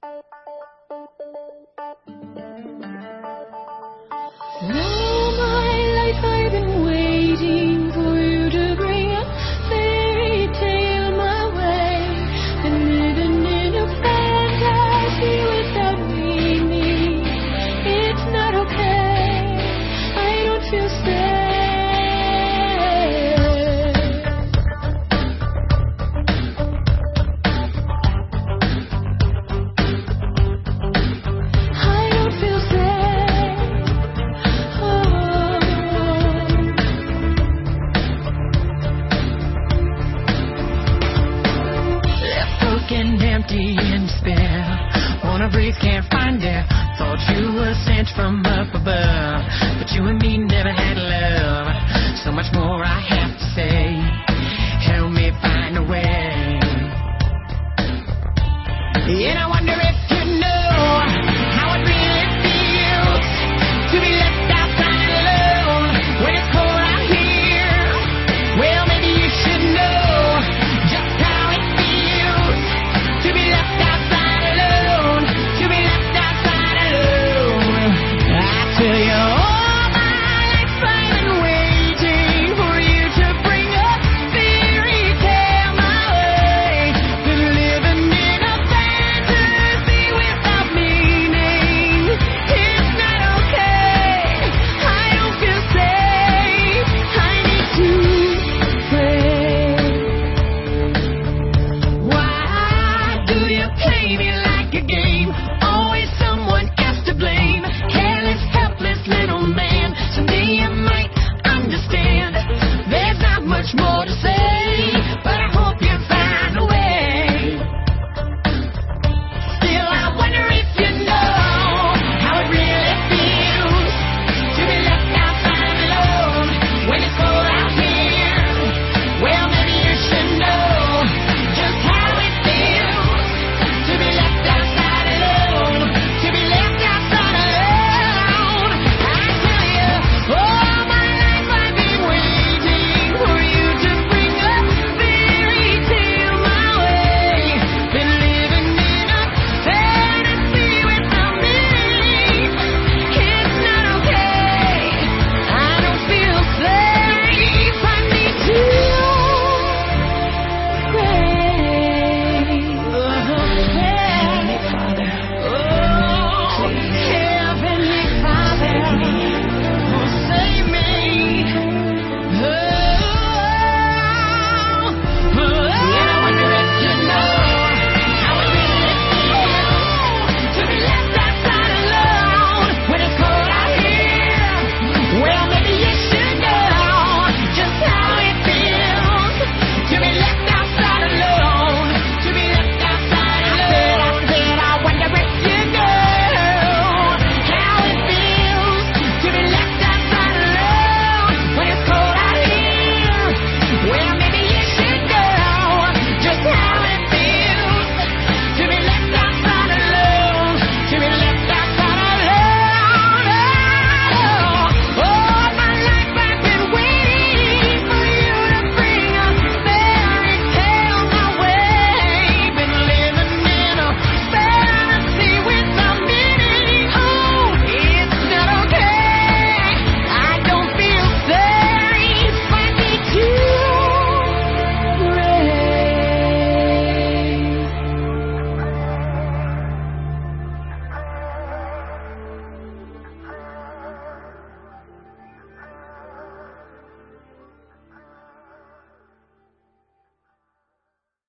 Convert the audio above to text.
All my life I've been waiting for you to bring a fairy tale my way. Been living in a fantasy without meaning. It's not okay. I don't feel safe. I don't feel safe. Left broken, empty, and despair. Wanna breathe, can't find air. Thought you were sent from up above, but you and me never had love. So much more I have